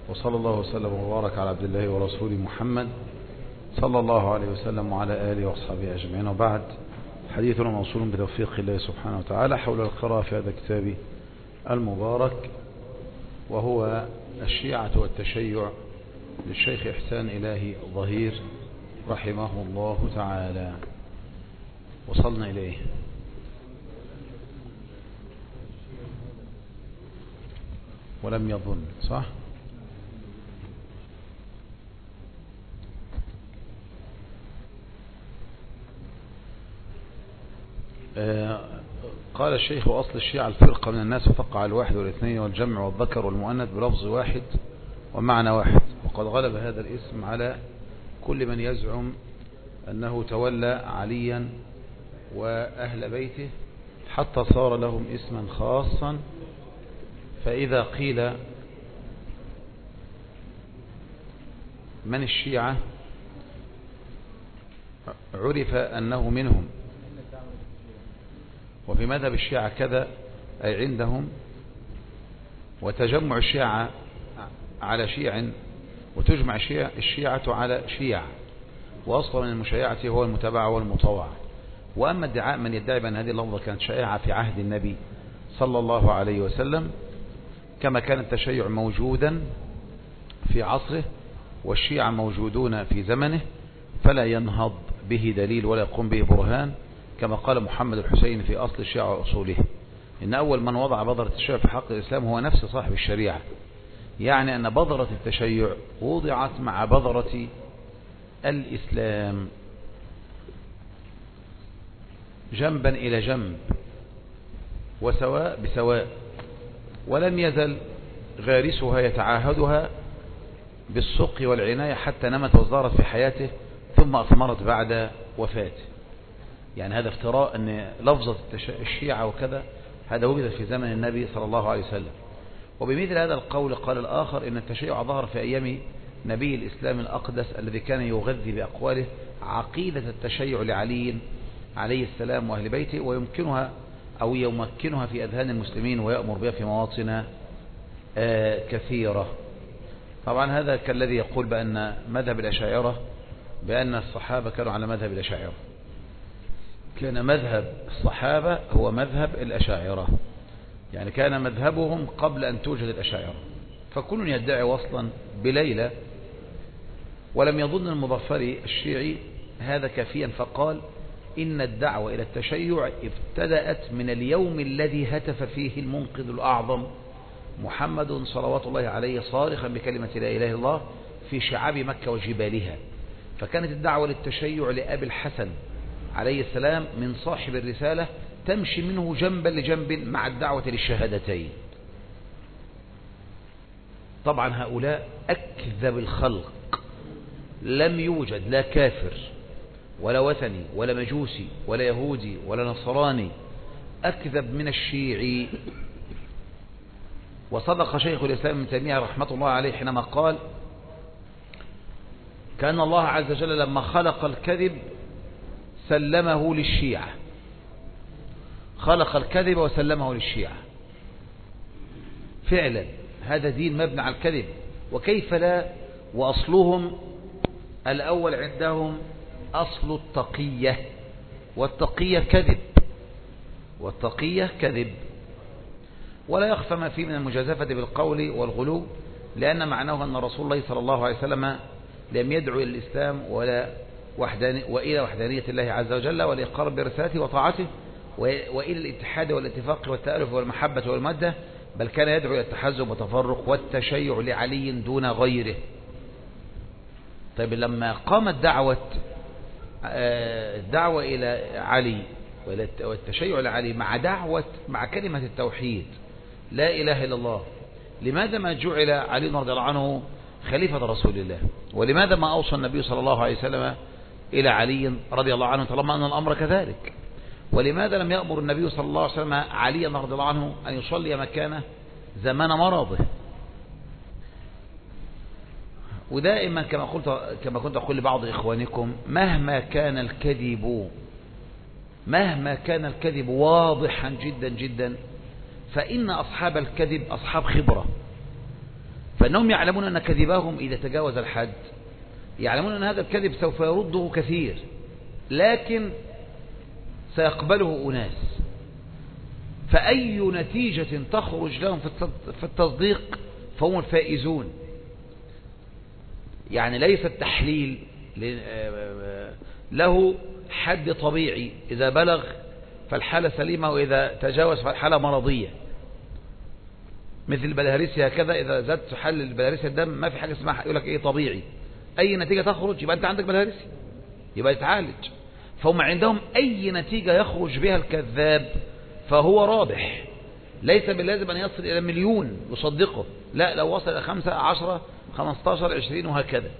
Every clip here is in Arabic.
وصلى الله وسلم وبارك على عبد الله ورسوله محمد صلى الله عليه وسلم وعلى آله وأصحابه أجمعين. وبعد، حديثنا موصول بتوفيق الله سبحانه وتعالى حول القراءة في هذا الكتاب المبارك، وهو الشيعة والتشيع للشيخ إحسان إلهي ظهير رحمه الله تعالى. وصلنا إليه. ولم يظن، صح؟ قال الشيخ: وأصل الشيعة الفرقة من الناس وتقع الواحد والاثنين والجمع والذكر والمؤنث بلفظ واحد ومعنى واحد، وقد غلب هذا الاسم على كل من يزعم أنه تولى عليا وأهل بيته حتى صار لهم اسما خاصا. فإذا قيل من الشيعة عرف أنه منهم، وفي مذهب الشيعة كذا أي عندهم، وتجمع الشيعة على شيع وتجمع الشيعة على شيع، وأصلا من المشيعة هو المتبع والمطوع. وأما ادعاء من يدعي بأن هذه اللفظة كانت شائعة في عهد النبي صلى الله عليه وسلم، كما كان التشيع موجودا في عصره والشيعة موجودون في زمنه، فلا ينهض به دليل ولا يقوم به برهان، كما قال محمد الحسين في أصل الشيعة وأصوله: إن أول من وضع بذرة التشيع في حق الإسلام هو نفس صاحب الشريعة. يعني أن بذرة التشيع وضعت مع بذرة الإسلام جنبا إلى جنب وسواء بسواء، ولم يزل غارسها يتعاهدها بالسقي والعناية حتى نمت وازدهرت في حياته ثم أثمرت بعد وفاته. يعني هذا افتراء أن لفظة الشيعة وكذا هذا وجد في زمن النبي صلى الله عليه وسلم. وبمثل هذا القول قال الآخر إن التشيع ظهر في أيام نبي الإسلام الأقدس الذي كان يغذي بأقواله عقيدة التشيع لعلي عليه السلام وأهل بيته، ويمكنها أو يمكنها في أذهان المسلمين ويأمر بها في مواطن كثيرة. طبعا هذا كالذي يقول بأن مذهب الأشاعرة بأن الصحابة كانوا على مذهب الأشاعرة. كان مذهب الصحابة هو مذهب الأشاعرة، يعني كان مذهبهم قبل أن توجد الأشاعرة، فكل يدعي وصلا بليلة. ولم يظن المظفري الشيعي هذا كافيا، فقال: إن الدعوة إلى التشيع ابتدأت من اليوم الذي هتف فيه المنقذ الأعظم محمد صلوات الله عليه صارخا بكلمة لا إله إلا الله في شعاب مكة وجبالها. فكانت الدعوة للتشيع لأبي الحسن عليه السلام من صاحب الرسالة تمشي منه جنبا لجنب مع الدعوة للشهادتين. طبعا هؤلاء أكذب الخلق، لم يوجد لا كافر ولا وثني ولا مجوسي ولا يهودي ولا نصراني أكذب من الشيعي. وصدق شيخ الإسلام ابن تيمية رحمة الله عليه حينما قال: كأن الله عز وجل لما خلق الكذب سلمه للشيعة، خلق الكذب وسلمه للشيعة. فعلا هذا دين مبني على الكذب، وكيف لا، وأصلهم الأول عندهم أصل التقية، والتقية كذب، والتقية كذب. ولا يخفى ما فيه من المجازفة بالقول والغلو، لأن معناه أن رسول الله صلى الله عليه وسلم لم يدعو إلى الإسلام وإلى وحدانية الله عز وجل والإقرار برسالته وطاعته وإلى الاتحاد والاتفاق والتألف والمحبة والمودة، بل كان يدعو إلى التحزب والتفرق والتشيع لعلي دون غيره. طيب لما قامت الدعوة إلى علي والتشيع لعلي مع كلمة التوحيد لا إله إلا الله، لماذا ما جعل علي رضي الله عنه خليفة رسول الله؟ ولماذا ما أوصى النبي صلى الله عليه وسلم إلى علي رضي الله عنه طالما أن الأمر كذلك؟ ولماذا لم يأمر النبي صلى الله عليه وسلم علي رضي الله عنه أن يصلي مكانه زمان مرضه؟ ودائما كما كنت أقول لبعض إخوانكم: مهما كان الكذب واضحا جدا جدا، فإن أصحاب الكذب أصحاب خبرة، فإنهم يعلمون أن كذبهم إذا تجاوز الحد يعلمون أن هذا الكذب سوف يرده كثير، لكن سيقبله أناس، فأي نتيجة تخرج لهم في التصديق فهم الفائزون. يعني ليس التحليل له حد طبيعي، إذا بلغ فالحالة سليمة، وإذا تجاوز فالحالة مرضية. مثل البلهارسيا هكذا، إذا زادت حل البلهارسيا الدم ما في حاجة اسمها يقول لك إيه طبيعي، أي نتيجة تخرج يبقى أنت عندك بلهارسيا، يبقى يتعالج. فهم عندهم أي نتيجة يخرج بها الكذاب فهو رابح، ليس باللازم أن يصل إلى 1,000,000 يصدقه، لا، لو وصل إلى 5 10 15 20 وهكذا.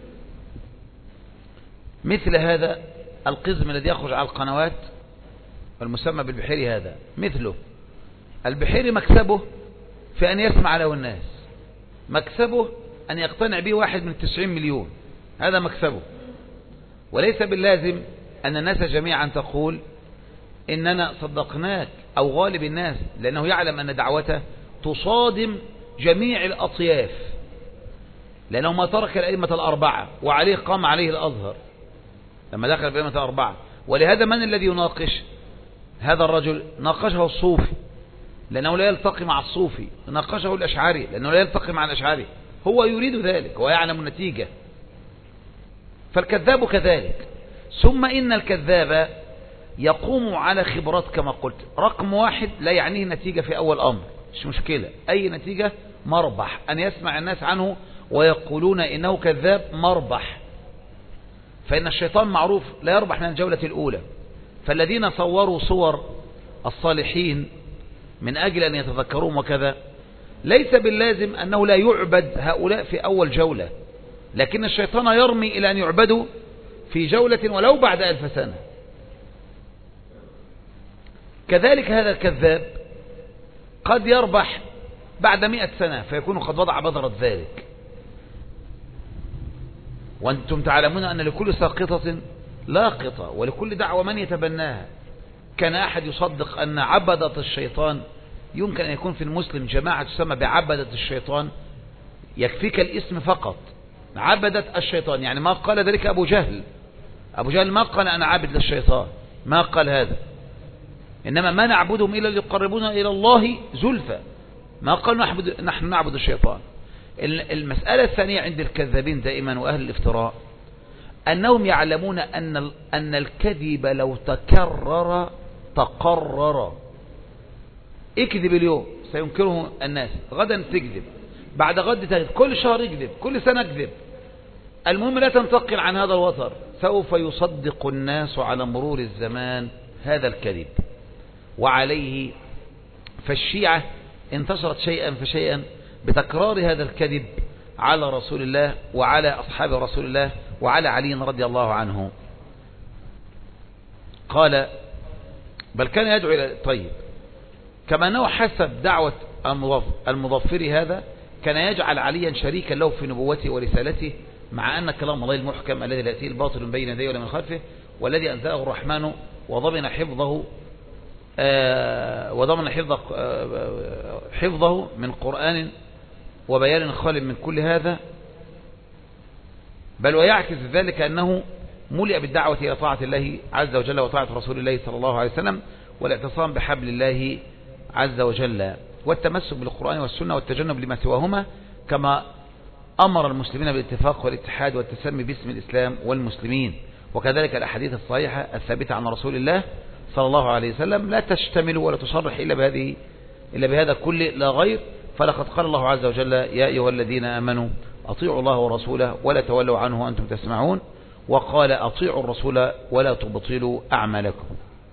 مثل هذا القزم الذي يخرج على القنوات المسمى بالبحيري، هذا مثله. البحيري مكسبه في أن يسمع له الناس، مكسبه أن يقتنع به 1 من 90 مليون، هذا مكسبه. وليس باللازم أن الناس جميعا تقول إننا صدقناك أو غالب الناس، لأنه يعلم أن دعوته تصادم جميع الأطياف، لأنه ما ترك الأئمة الأربعة وعليه قام عليه الأزهر لما دخل الأئمة الأربعة. ولهذا من الذي يناقش هذا الرجل؟ ناقشه الصوفي لأنه لا يلتقي مع الصوفي، ناقشه الأشعري لأنه لا يلتقي مع الأشعري، هو يريد ذلك ويعلم النتيجة. فالكذاب كذلك. ثم إن الكذاب يقوم على خبرات كما قلت. رقم 1 لا يعنيه نتيجة في أول أمر، مش مشكلة، أي نتيجة مربح، أن يسمع الناس عنه ويقولون إنه كذاب مربح. فإن الشيطان معروف لا يربح من الجولة الأولى. فالذين صوروا صور الصالحين من أجل أن يتذكرون وكذا، ليس باللازم أنه لا يعبد هؤلاء في أول جولة، لكن الشيطان يرمي إلى أن يعبدوا في جولة ولو بعد 1000 سنة. كذلك هذا الكذاب قد يربح بعد 100 سنة فيكون قد وضع بذرة ذلك. وأنتم تعلمون أن لكل ساقطة لاقطة، ولكل دعوة من يتبناها. كان أحد يصدق أن عبدة الشيطان يمكن أن يكون في المسلم جماعة تسمى بعبدة الشيطان، يكفيك الاسم فقط، عبدة الشيطان. يعني ما قال ذلك أبو جهل. أبو جهل ما قال أنا عابد للشيطان، ما قال هذا، إنما ما نعبدهم إلا ليقربونا إلى الله زلفى، ما قال نحن نعبد الشيطان. المسألة الثانية عند الكذابين دائما وأهل الافتراء أنهم يعلمون أن الكذب لو تكرر تقرر. اكذب اليوم سينكره الناس، غدا تكذب، بعد غد تكذب، كل شهر يكذب، كل سنة يكذب، المهم لا تنتقل عن هذا الوتر. سوف يصدق الناس على مرور الزمان هذا الكذب وعليه. فالشيعة انتشرت شيئا فشيئا بتكرار هذا الكذب على رسول الله وعلى أصحاب رسول الله وعلى علي رضي الله عنه. قال بل كان يدعو إلى طيب، كما أنه حسب دعوة المظفر هذا كان يجعل عليا شريكا له في نبوته ورسالته، مع أن كلام الله المحكم الذي لا يأتيه الباطل من بين يديه ولا من خلفه، والذي أنزله الرحمن وضمن حفظه من قرآن وبيان خال من كل هذا. بل ويعكس ذلك أنه ملئ بالدعوة إلى طاعة الله عز وجل وطاعة رسول الله صلى الله عليه وسلم، والاعتصام بحبل الله عز وجل، والتمسك بالقرآن والسنة والتجنب لما سواهما، كما أمر المسلمين بالاتفاق والاتحاد والتسمي باسم الإسلام والمسلمين. وكذلك الأحاديث الصحيحة الثابتة عن رسول الله صلى الله عليه وسلم لا تشتمل ولا تصرح إلا بهذا كله لا غير. فلقد قال الله عز وجل يا أيها الذين آمنوا أطيعوا الله ورسوله ولا تولوا عنه وأنتم تسمعون، وقال أطيعوا الرسول ولا تبطلوا أعمالكم.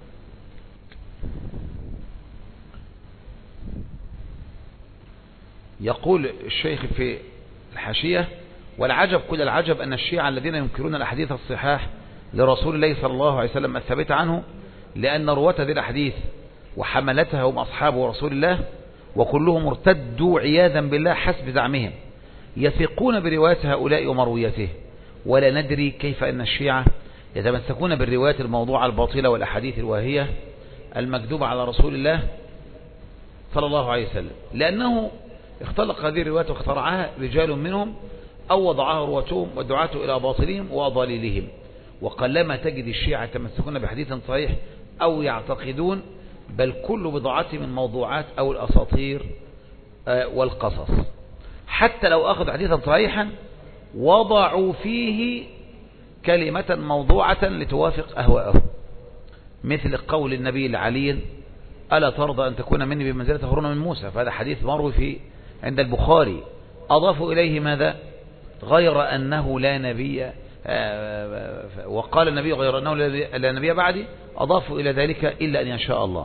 يقول الشيخ في الحاشية والعجب كل العجب أن الشيعة الذين ينكرون الأحاديث الصحاح لرسول الله صلى الله عليه وسلم الثابتة عنه، لأن رواة هذه الأحاديث وحملتها هم أصحاب رسول الله وكلهم ارتدوا عياذا بالله حسب زعمهم، يثقون برواية هؤلاء ومرويته. ولا ندري كيف أن الشيعة يتمسكون بالروايات الموضوعة الباطلة والأحاديث الواهية المكذوبة على رسول الله صلى الله عليه وسلم، لأنه اختلق هذه الروايات واخترعها رجال منهم أو وضعها رواتهم ودعاة إلى باطلهم وأضاليلهم. وقلما تجد الشيعة يتمسكون بحديث صحيح أو يعتقدون، بل كل بضاعته من موضوعات أو الأساطير والقصص. حتى لو أخذ حديثا صحيحا وضعوا فيه كلمة موضوعة لتوافق أهواءهم، مثل قول النبي العليل: ألا ترضى أن تكون مني بمنزلة هارون من موسى؟ فهذا حديث مروي عند البخاري، أضافوا إليه ماذا؟ غير أنه لا نبي، وقال النبي غير أنه لا نبي بعدي، أضافوا إلى ذلك إلا أن يشاء الله.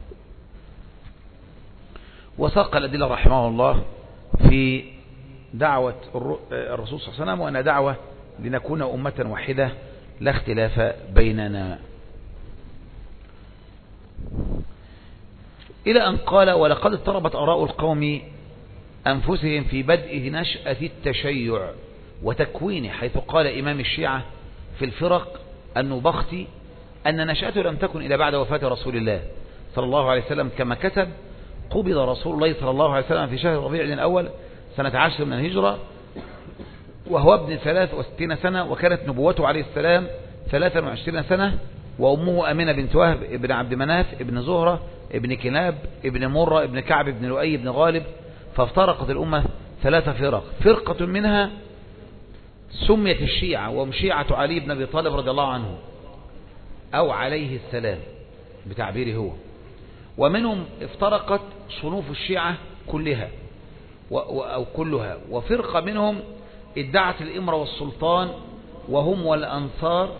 وساق الأدلة رحمه الله في دعوة الرسول صلى الله عليه وسلم، وأن دعوة لنكون أمة واحدة لا اختلاف بيننا، إلى أن قال: ولقد اضطربت آراء القوم أنفسهم في بدء نشأة التشيع وتكوينه، حيث قال إمام الشيعة في الفرق النبختي أن نشأته لم تكن إلى بعد وفاة رسول الله صلى الله عليه وسلم، كما كتب: قبض رسول الله صلى الله عليه وسلم في شهر ربيع الأول سنة 10 من الهجرة وهو ابن 63 سنة، وكانت نبوته عليه السلام 23 سنة، وأمه أمينة بنت وهب ابن عبد مناف ابن زهرة ابن كلاب ابن مرة ابن كعب ابن لؤي ابن غالب. فافترقت الأمة 3 فرق، فرقة منها سميت الشيعة، وهم شيعة علي بن أبي طالب رضي الله عنه أو عليه السلام بتعبيره هو. ومنهم افترقت صنوف الشيعة كلها أو كلها. وفرقة منهم ادعت الإمرة والسلطان، وهم والأنصار،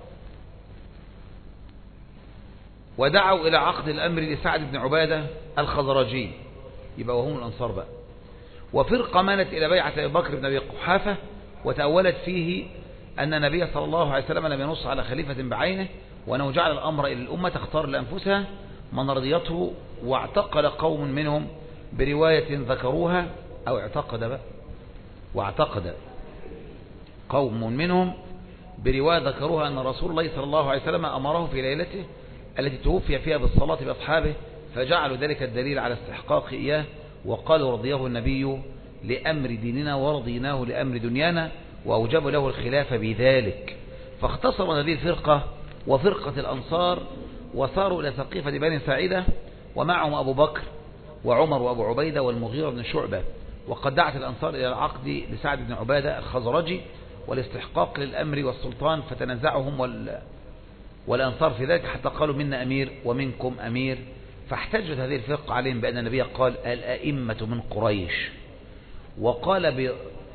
ودعوا إلى عقد الأمر لسعد بن عبادة الخزرجي، يبقى وهم الأنصار بقى. وفرقة مالت إلى بيعة أبي بكر بن أبي قحافة، وتأولت فيه أن النبي صلى الله عليه وسلم لم ينص على خليفة بعينه، وأنه جعل الأمر إلى الأمة تختار لأنفسها من رضيته. واعتقد قوم منهم برواية ذكروها، أو واعتقد قوم منهم برواية ذكروها أن رسول الله صلى الله عليه وسلم أمره في ليلته التي توفي فيها بالصلاة بأصحابه، فجعلوا ذلك الدليل على استحقاق إياه، وقالوا: رضيه النبي لأمر ديننا ورضيناه لأمر دنيانا، وأوجب له الخلافة بذلك. فاختصروا هذه الفرقة وفرقة الأنصار، وصاروا إلى سقيفة بني ساعدة، ومعهم أبو بكر وعمر وأبو عبيدة والمغيرة بن شعبة. وقد دعت الأنصار إلى العقد لسعد بن عبادة الخزرجي والاستحقاق للأمر والسلطان، فتنازعهم والأنصار في ذلك، حتى قالوا: منا أمير ومنكم أمير. فاحتجت هذه الفرقة عليهم بأن النبي قال: الأئمة من قريش. وقال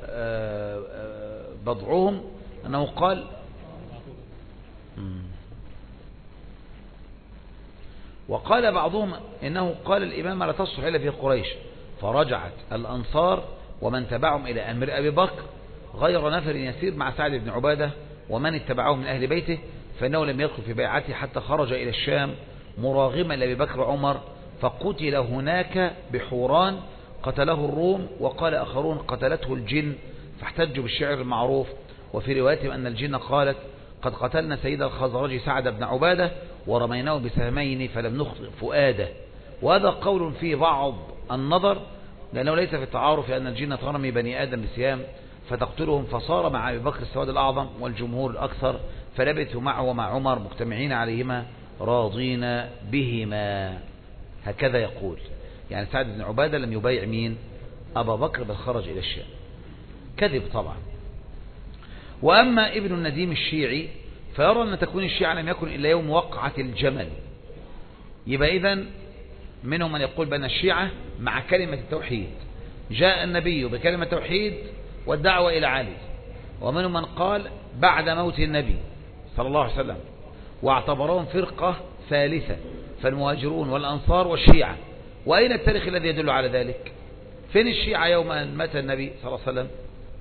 بضعهم أنه قال: وقال بعضهم إنه قال: الإمامة لا تصلح إلا في قريش. فرجعت الأنصار ومن تبعهم إلى أمر أبي بكر، غير نفر يسير مع سعد بن عبادة ومن اتبعهم من أهل بيته، فإنه لم يدخل في بيعته حتى خرج إلى الشام مراغما لأبي بكر وعمر، فقتل هناك بحوران قتله الروم، وقال آخرون: قتلته الجن. فاحتجوا بالشعر المعروف. وفي روايتهم أن الجن قالت: قد قتلنا سيد الخزرج سعد بن عبادة ورميناه بسهمين فلم نخطئ فؤاده. وهذا قول فيه بعض النظر، لأنه ليس في التعارف أن الجن ترمي بني آدم بسهام فتقتلهم. فصار مع أبي بكر السواد الأعظم والجمهور الأكثر، فلبثوا معه ومع عمر مجتمعين عليهما راضين بهما. هكذا يقول، يعني سعد بن عبادة لم يبايع مين؟ أبا بكر، بل خرج إلى الشام. كذب طبعا. وأما ابن النديم الشيعي فيرى أن تكوين الشيعة لم يكن إلا يوم وقعة الجمل. يبقى إذن منهم من يقول بأن الشيعة مع كلمة التوحيد جاء النبي بكلمة التوحيد والدعوة إلى علي، ومنهم من قال بعد موت النبي صلى الله عليه وسلم، واعتبرهم فرقة ثالثة، فالمهاجرون والأنصار والشيعة. وأين التاريخ الذي يدل على ذلك؟ فين الشيعة يوم أن مات النبي صلى الله عليه وسلم؟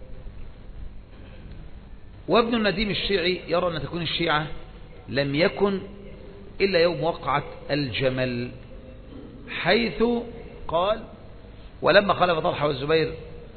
وابن النديم الشيعي يرى أن تكون الشيعة لم يكن إلا يوم وقعة الجمل، حيث قال: ولما خلف طلحة والزبير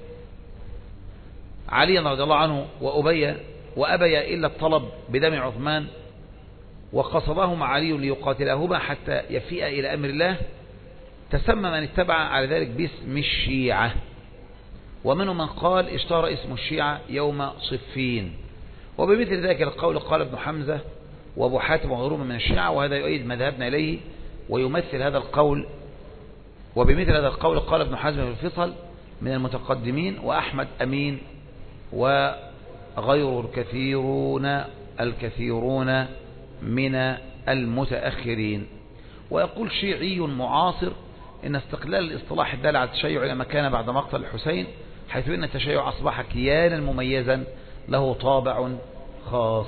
علي رضي الله عنه وأبي إلا الطلب بدم عثمان، وقصدهما علي ليقاتلهما حتى يفيء إلى أمر الله، تسمى من اتبع على ذلك باسم الشيعة، ومنهم من قال اشتهر اسم الشيعة يوم صفين. وبمثل ذلك القول قال ابن حمزة وابو حاتم وغيرهم من الشيعة، وهذا يؤيد مذهبنا إليه ويمثل هذا القول. وبمثل هذا القول قال ابن حزم في الفصل من المتقدمين، وأحمد أمين وغير الكثيرون من المتأخرين. ويقول شيعي معاصر إن استقلال الاصطلاح الدال على التشيع إلى ما كان بعد مقتل الحسين، حيث إن التشيع أصبح كيانا مميزا له طابع خاص.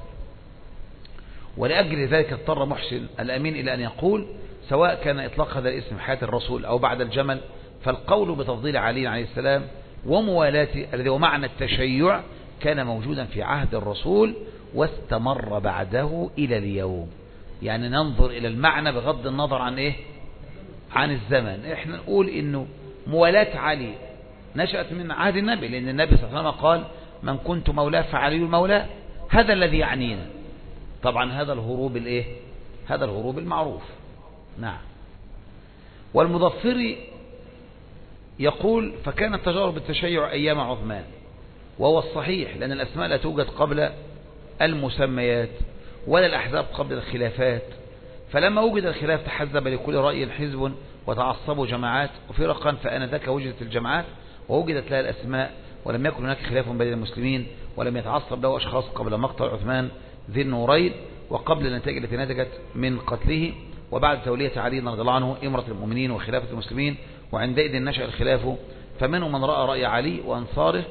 ولأجل ذلك اضطر محسن الأمين إلى أن يقول سواء كان إطلاق هذا الاسم حياة الرسول أو بعد الجمل، فالقول بتفضيل علي عليه السلام وموالاته الذي هو معنى التشيع كان موجودا في عهد الرسول واستمر بعده إلى اليوم. يعني ننظر إلى المعنى بغض النظر عن إيه؟ عن الزمن. إحنا نقول إنه موالاة علي نشأت من عهد النبي، لأن النبي صلى الله عليه وسلم قال من كنت مولاه فعلي المولى. هذا الذي يعنينا. طبعا هذا الهروب الإيه؟ هذا الهروب المعروف. نعم. والمظفري يقول فكانت تجارب التشيع أيام عثمان، وهو الصحيح لأن الأسماء لا توجد قبل المسميات ولا الأحزاب قبل الخلافات، فلما وجد الخلاف تحزب لكل رأي حزب وتعصبوا جماعات وفرقا، فآنذاك وجدت الجماعات ووجدت لها الأسماء، ولم يكن هناك خلاف بين المسلمين، ولم يتعصب له أشخاص قبل مقتل عثمان ذي النورين وقبل النتائج التي نتجت من قتله، وبعد تولية علي رضي الله عنه إمرة المؤمنين وخلافة المسلمين، وعندئذ نشأ الخلاف. فمنهم من رأى رأي علي وأنصاره،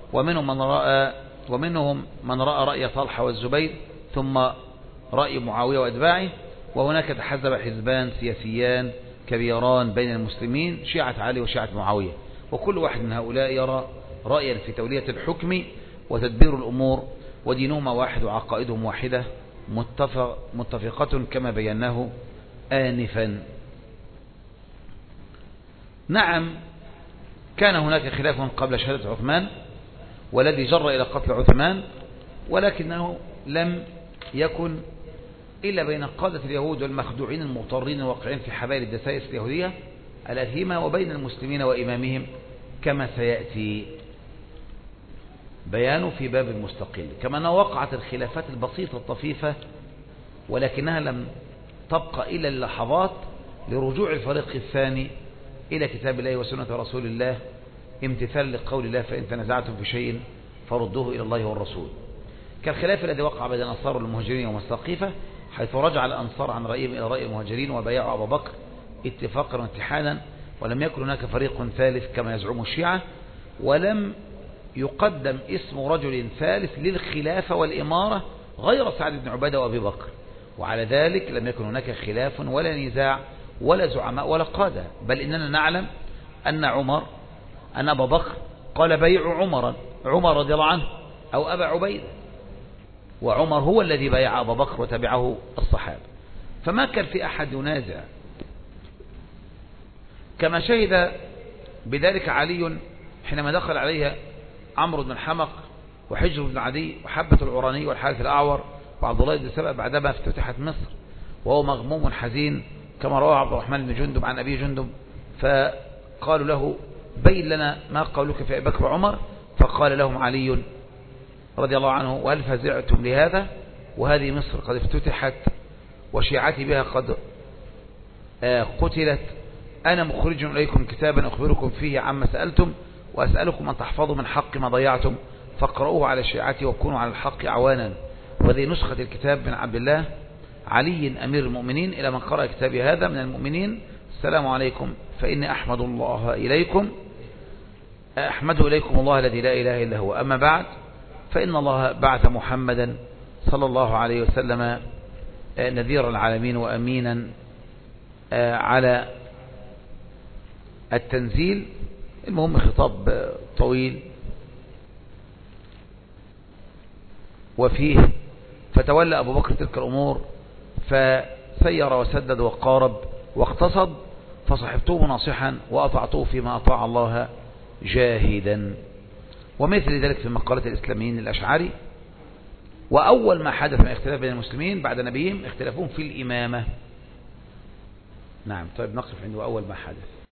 ومنهم من رأى رأي طلحة والزبير، ثم رأي معاوية وأتباعه. وهناك تحزب حزبان سياسيان كبيران بين المسلمين، شيعة علي وشيعة معاوية، وكل واحد من هؤلاء يرى رأيا في تولية الحكم وتدبير الأمور، ودينهما واحد وعقائدهم واحدة متفقة كما بيناه آنفا. نعم كان هناك خلاف قبل شهادة عثمان والذي جر إلى قتل عثمان، ولكنه لم يكن إلا بين قادة اليهود والمخدوعين المغترين الواقعين في حبائل الدسائس اليهودية الأثيمة وبين المسلمين وإمامهم، كما سيأتي بيانه في باب مستقل. كما أنه وقعت الخلافات البسيطة الطفيفة ولكنها لم تبقى إلا اللحظات لرجوع الفريق الثاني إلى كتاب الله وسنة رسول الله، امتثال لقول الله فإن تنازعتم في شيء فردوه إلى الله والرسول. كالخلاف الذي وقع بين الأنصار والمهاجرين والسقيفة، حيث رجع الأنصار عن رأيهم إلى رأي المهاجرين وبايعوا أبا بكر اتفاقا واتحادا، ولم يكن هناك فريق ثالث كما يزعم الشيعة، ولم يقدم اسم رجل ثالث للخلافة والإمارة غير سعد بن عبادة وأبي بكر، وعلى ذلك لم يكن هناك خلاف ولا نزاع ولا زعماء ولا قادة، بل إننا نعلم أن أبا بكر قال بيع عمر رضي الله عنه أو أبا عبيدة، وعمر هو الذي بايع أبا بكر وتبعه الصحابة، فما كان في أحد ينازع. كما شهد بذلك علي حينما دخل عليها عمرو بن الحمق وحجر بن عدي وحبة العراني والحارث الأعور وعبد الله بن سبأ بعدما افتتحت مصر وهو مغموم حزين، كما رواه عبد الرحمن بن جندب عن أبي جندب، فقالوا له بين لنا ما قولك في أبي بكر وعمر، فقال لهم علي رضي الله عنه وهل فزعتم لهذا وهذه مصر قد افتتحت وشيعتي بها قد قتلت، أنا مخرج إليكم كتابا أخبركم فيه عما سألتم وأسألكم أن تحفظوا من حق ما ضيعتم، فاقرؤوه على شيعتي وكونوا على الحق عوانا. وذي نسخة الكتاب من عبد الله علي أمير المؤمنين إلى من قرأ كتابي هذا من المؤمنين، السلام عليكم، فإني أحمد إليكم الله الذي لا إله إلا هو، أما بعد فإن الله بعث محمدا صلى الله عليه وسلم نذير العالمين وأمينا على التنزيل. المهم خطاب طويل وفيه فتولى أبو بكر تلك الأمور فسير وسدد وقارب واقتصد، فصحبته ناصحا وأطعته فيما أطاع الله جاهدا. ومثل ذلك في مقالة الإسلاميين الأشعري. وأول ما حدث من اختلاف بين المسلمين بعد نبيهم اختلافهم في الإمامة، نعم. طيب نقف عنده أول ما حدث.